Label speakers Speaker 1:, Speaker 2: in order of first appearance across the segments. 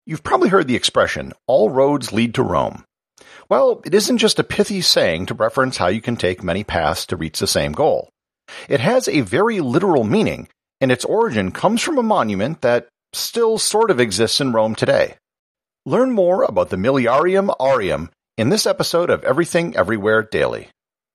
Speaker 1: You've probably heard the expression, all roads lead to Rome. Well, it isn't just a pithy saying to reference how you can take many paths to reach the same goal. It has a very literal meaning, and its origin comes from a monument that still sort of exists in Rome today. Learn more about the Miliarium Aureum in this episode of Everything Everywhere Daily.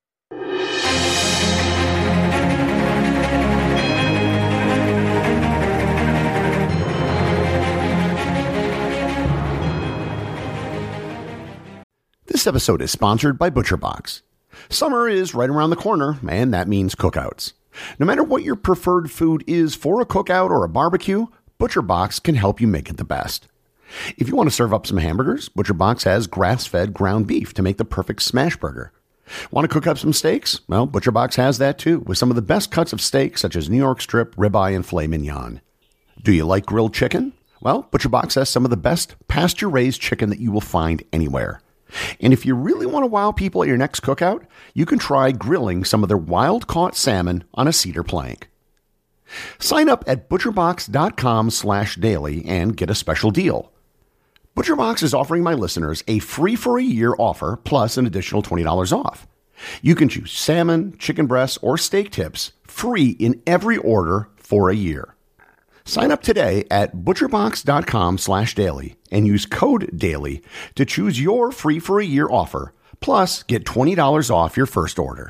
Speaker 1: This episode is sponsored by ButcherBox. Summer is right around the corner, and that means cookouts. No matter what your preferred food is for a cookout or a barbecue, ButcherBox can help you make it the best. If you want to serve up some hamburgers, ButcherBox has grass-fed ground beef to make the perfect smash burger. Want to cook up some steaks? Well, ButcherBox has that too, with some of the best cuts of steak such as New York strip, ribeye, and filet mignon. Do you like grilled chicken? Well, ButcherBox has some of the best pasture-raised chicken that you will find anywhere. And if you really want to wow people at your next cookout, you can try grilling some of their wild-caught salmon on a cedar plank. Sign up at butcherbox.com/daily and get a special deal. ButcherBox is offering my listeners a free-for-a-year offer plus an additional $20 off. You can choose salmon, chicken breasts, or steak tips free in every order for a year. Sign up today at butcherbox.com/daily and use code DAILY to choose your free-for-a-year offer, plus get $20 off your first order.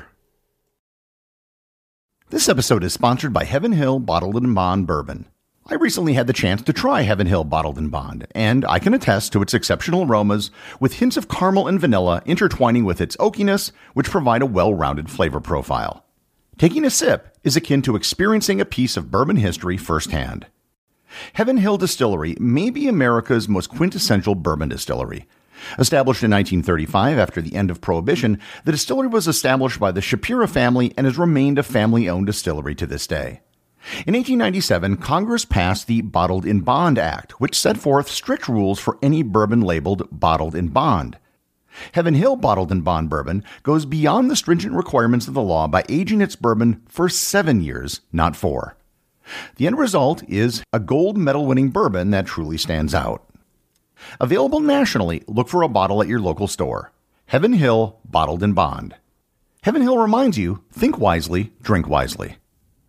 Speaker 1: This episode is sponsored by Heaven Hill Bottled and Bond Bourbon. I recently had the chance to try Heaven Hill Bottled and Bond, and I can attest to its exceptional aromas with hints of caramel and vanilla intertwining with its oakiness, which provide a well-rounded flavor profile. Taking a sip is akin to experiencing a piece of bourbon history firsthand. Heaven Hill Distillery may be America's most quintessential bourbon distillery. Established in 1935 after the end of Prohibition, the distillery was established by the Shapira family and has remained a family-owned distillery to this day. In 1897, Congress passed the Bottled in Bond Act, which set forth strict rules for any bourbon labeled Bottled in Bond. Heaven Hill Bottled and Bond Bourbon goes beyond the stringent requirements of the law by aging its bourbon for 7 years, not 4. The end result is a gold medal-winning bourbon that truly stands out. Available nationally, look for a bottle at your local store. Heaven Hill Bottled and Bond. Heaven Hill reminds you, think wisely, drink wisely.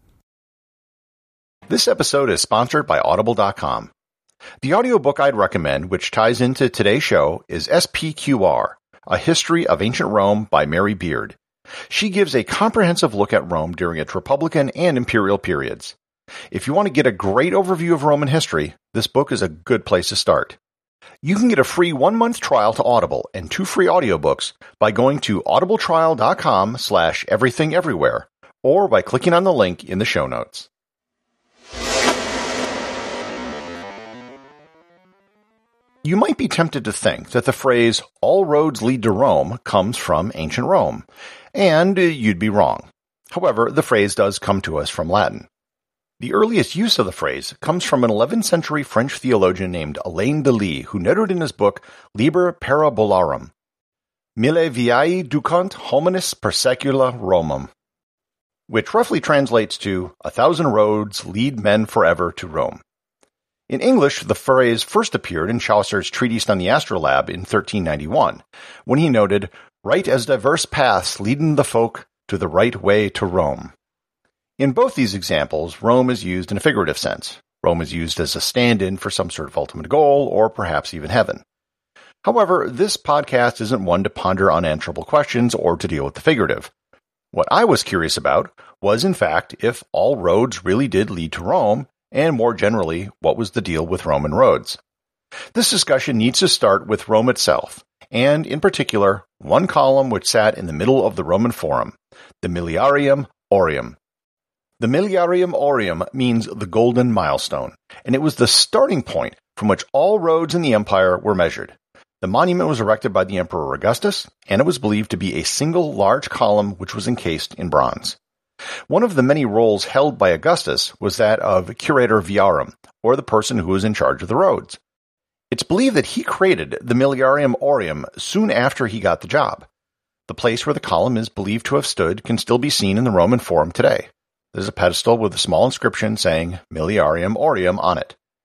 Speaker 1: This episode is sponsored by Audible.com. The audiobook I'd recommend, which ties into today's show, is SPQR, A History of Ancient Rome by Mary Beard. She gives a comprehensive look at Rome during its Republican and Imperial periods. If you want to get a great overview of Roman history, this book is a good place to start. You can get a free 1-month trial to Audible and 2 free audiobooks by going to audibletrial.com/everythingeverywhere or by clicking on the link in the show notes. You might be tempted to think that the phrase, all roads lead to Rome, comes from ancient Rome, and you'd be wrong. However, the phrase does come to us from Latin. The earliest use of the phrase comes from an 11th century French theologian named Alain de Lis, who noted in his book Liber Parabolarum, Mille viae ducunt hominis per secula Romum, which roughly translates to, 1,000 roads lead men forever to Rome. In English, the phrase first appeared in Chaucer's Treatise on the Astrolabe in 1391, when he noted, right as diverse paths leadin the folk to the right way to Rome. In both these examples, Rome is used in a figurative sense. Rome is used as a stand-in for some sort of ultimate goal, or perhaps even heaven. However, this podcast isn't one to ponder unanswerable questions or to deal with the figurative. What I was curious about was, in fact, if all roads really did lead to Rome, and more generally, what was the deal with Roman roads? This discussion needs to start with Rome itself, and in particular, one column which sat in the middle of the Roman Forum, the Miliarium Aureum. The Miliarium Aureum means the golden milestone, and it was the starting point from which all roads in the empire were measured. The monument was erected by the Emperor Augustus, and it was believed to be a single large column which was encased in bronze. One of the many roles held by Augustus was that of Curator Viarum, or the person who was in charge of the roads. It's believed that he created the Miliarium Aureum soon after he got the job. The place where the column is believed to have stood can still be seen in the Roman Forum today. There's a pedestal with a small inscription saying Miliarium Aureum on it.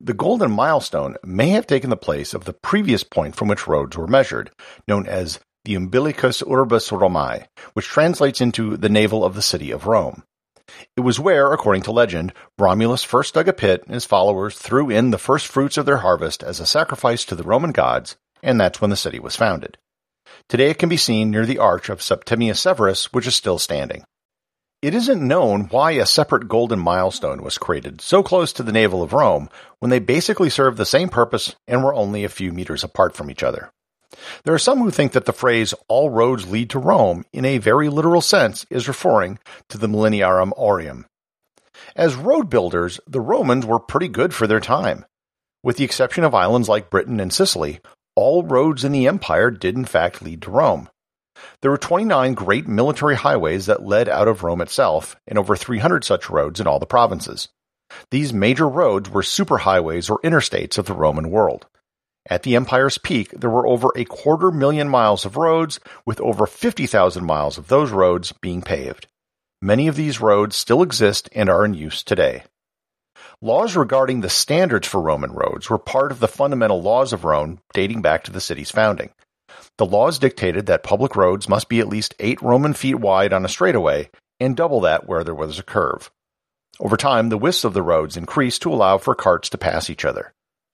Speaker 1: The golden milestone may have taken the place of the previous point from which roads were measured, known as the Umbilicus Urbis Romae, which translates into the navel of the city of Rome. It was where, according to legend, Romulus first dug a pit and his followers threw in the first fruits of their harvest as a sacrifice to the Roman gods, and that's when the city was founded. Today it can be seen near the arch of Septimius Severus, which is still standing. It isn't known why a separate golden milestone was created so close to the navel of Rome when they basically served the same purpose and were only a few meters apart from each other. There are some who think that the phrase, all roads lead to Rome, in a very literal sense, is referring to the Millenniarum Aureum. As road builders, the Romans were pretty good for their time. With the exception of islands like Britain and Sicily, all roads in the empire did in fact lead to Rome. There were 29 great military highways that led out of Rome itself, and over 300 such roads in all the provinces. These major roads were superhighways or interstates of the Roman world. At the empire's peak, there were over 250,000 miles of roads, with over 50,000 miles of those roads being paved. Many of these roads still exist and are in use today. Laws regarding the standards for Roman roads were part of the fundamental laws of Rome dating back to the city's founding. The laws dictated that public roads must be at least 8 Roman feet wide on a straightaway and double that where there was a curve. Over time, the widths of the roads increased to allow for carts to pass each other.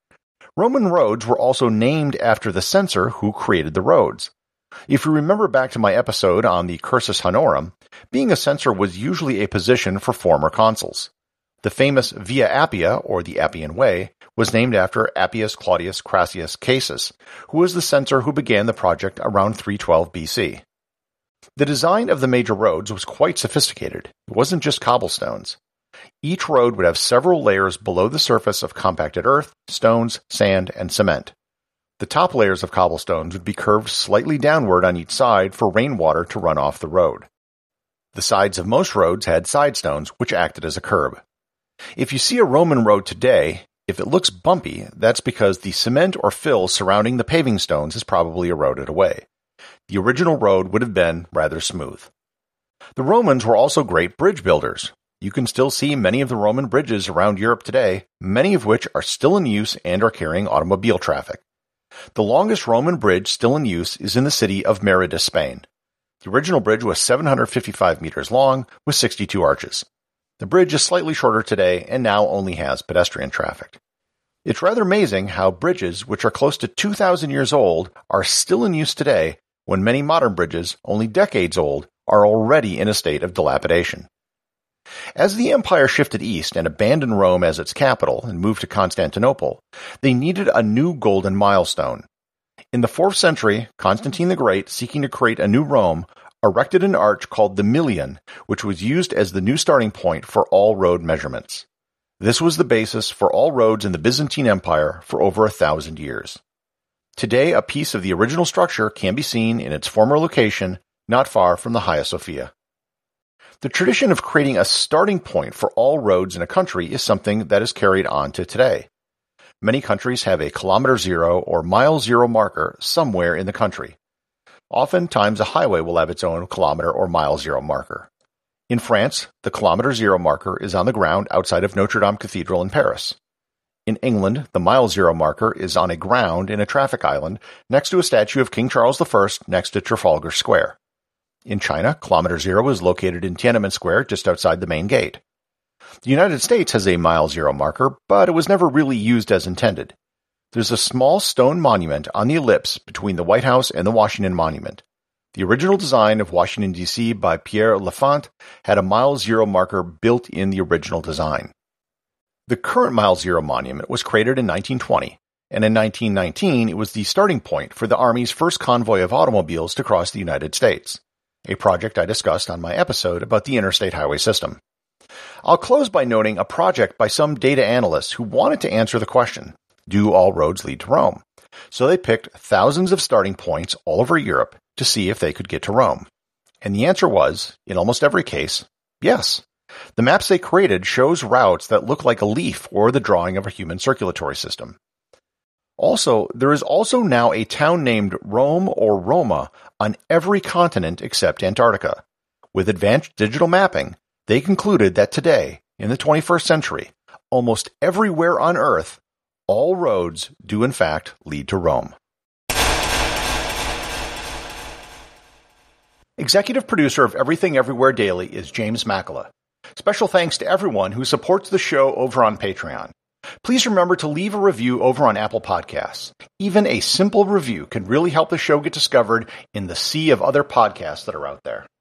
Speaker 1: Roman roads were also named after the censor who created the roads. If you remember back to my episode on the Cursus Honorum, being a censor was usually a position for former consuls. The famous Via Appia, or the Appian Way, was named after Appius Claudius Crassus Casus, who was the censor who began the project around 312 BC. The design of the major roads was quite sophisticated. It wasn't just cobblestones. Each road would have several layers below the surface of compacted earth, stones, sand, and cement. The top layers of cobblestones would be curved slightly downward on each side for rainwater to run off the road. The sides of most roads had side stones, which acted as a curb. If you see a Roman road today, if it looks bumpy, that's because the cement or fill surrounding the paving stones is probably eroded away. The original road would have been rather smooth. The Romans were also great bridge builders. You can still see many of the Roman bridges around Europe today, many of which are still in use and are carrying automobile traffic. The longest Roman bridge still in use is in the city of Merida, Spain. The original bridge was 755 meters long with 62 arches. The bridge is slightly shorter today and now only has pedestrian traffic. It's rather amazing how bridges, which are close to 2,000 years old, are still in use today when many modern bridges, only decades old, are already in a state of dilapidation. As the empire shifted east and abandoned Rome as its capital and moved to Constantinople, they needed a new golden milestone. In the 4th century, Constantine the Great, seeking to create a new Rome, erected an arch called the Milion, which was used as the new starting point for all road measurements. This was the basis for all roads in the Byzantine Empire for over 1,000 years. Today, a piece of the original structure can be seen in its former location, not far from the Hagia Sophia. The tradition of creating a starting point for all roads in a country is something that is carried on to today. Many countries have a kilometer zero or mile zero marker somewhere in the country. Oftentimes, a highway will have its own kilometer or mile zero marker. In France, the kilometer zero marker is on the ground outside of Notre Dame Cathedral in Paris. In England, the mile zero marker is on a ground in a traffic island next to a statue of King Charles I next to Trafalgar Square. In China, kilometer zero is located in Tiananmen Square just outside the main gate. The United States has a mile zero marker, but it was never really used as intended. There's a small stone monument on the ellipse between the White House and the Washington Monument. The original design of Washington, D.C. by Pierre L'Enfant had a mile zero marker built in the original design. The current mile zero monument was created in 1920, and in 1919 it was the starting point for the Army's first convoy of automobiles to cross the United States, a project I discussed on my episode about the interstate highway system. I'll close by noting a project by some data analysts who wanted to answer the question, do all roads lead to Rome? So they picked thousands of starting points all over Europe to see if they could get to Rome. And the answer was, in almost every case, yes. The maps they created shows routes that look like a leaf or the drawing of a human circulatory system. Also, there is also now a town named Rome or Roma on every continent except Antarctica. With advanced digital mapping, they concluded that today, in the 21st century, almost everywhere on Earth, all roads do in fact lead to Rome. Executive producer of Everything Everywhere Daily is James Makala. Special thanks to everyone who supports the show over on Patreon. Please remember to leave a review over on Apple Podcasts. Even a simple review can really help the show get discovered in the sea of other podcasts that are out there.